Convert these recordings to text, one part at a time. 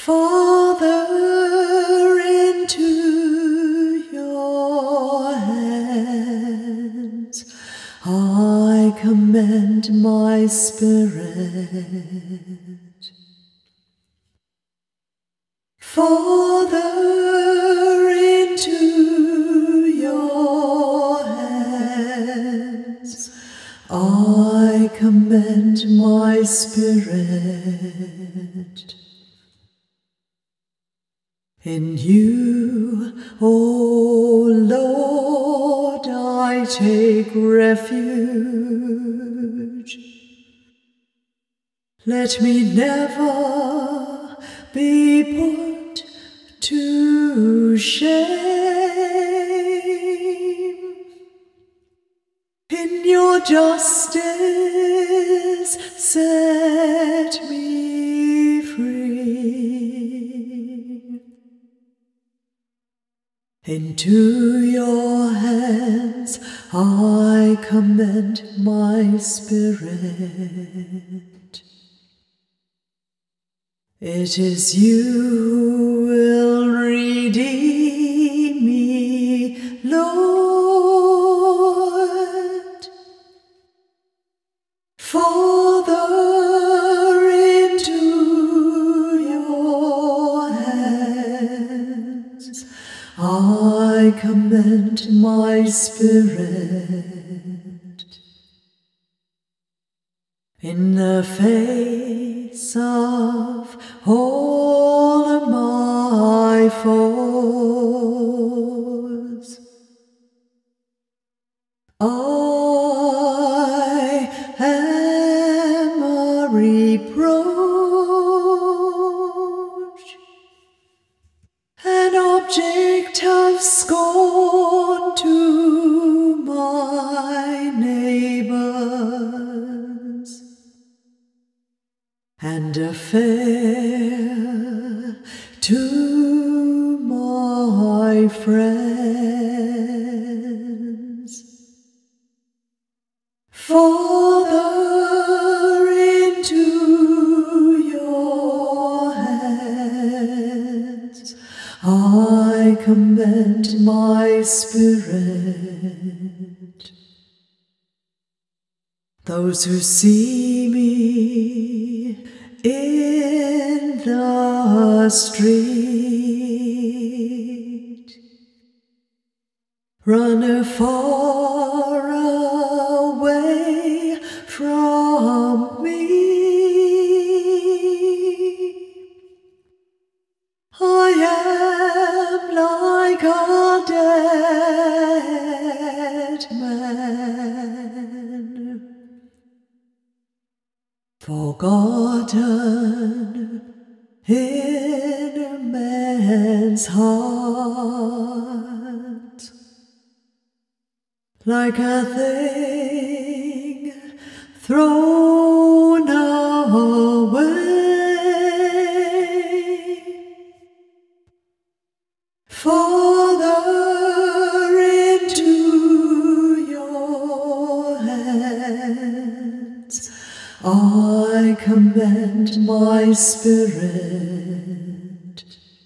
Father, into your hands I commend my spirit. Father, into your hands I commend my spirit. In you, O Lord, I take refuge. Let me never be put to shame. In your justice set me free. Into your hands I commend my spirit. It is you who will redeem me, Lord. Father, into your hands I commend my spirit. In the face of all my foes, I am a reproach, an object of scorn to my neighbors, and a fear to my friends. Father, into your hands I commend my spirit. Those who see me in the street run far away from me. I am like a dead man, forgotten in man's heart, like a thing thrown away. Father, into your hands I commend my spirit.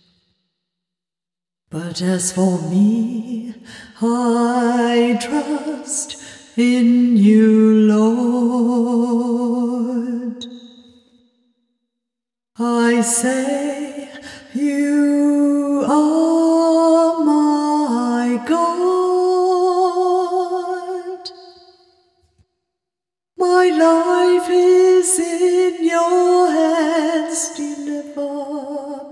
But as for me, I trust in you, Lord. I say, you are my God. My life is in your hands, deliver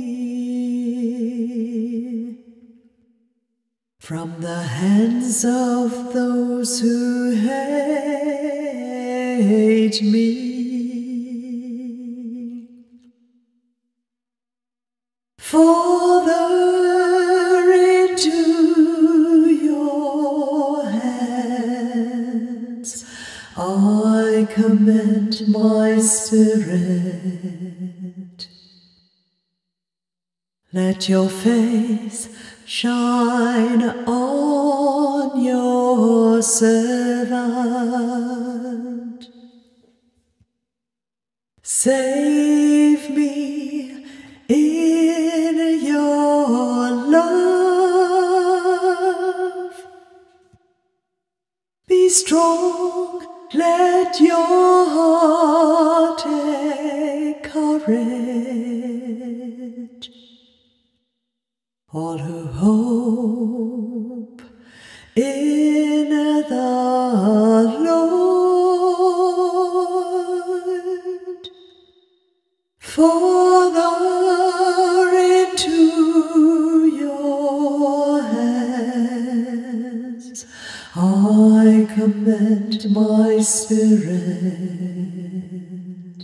me from the hands of those who hate me. Father, into your hands I commend my spirit. Let your face shine on your servant. Save me strong, let your heart take courage. All who hope in the Lord, Father, into your hands I commend my spirit.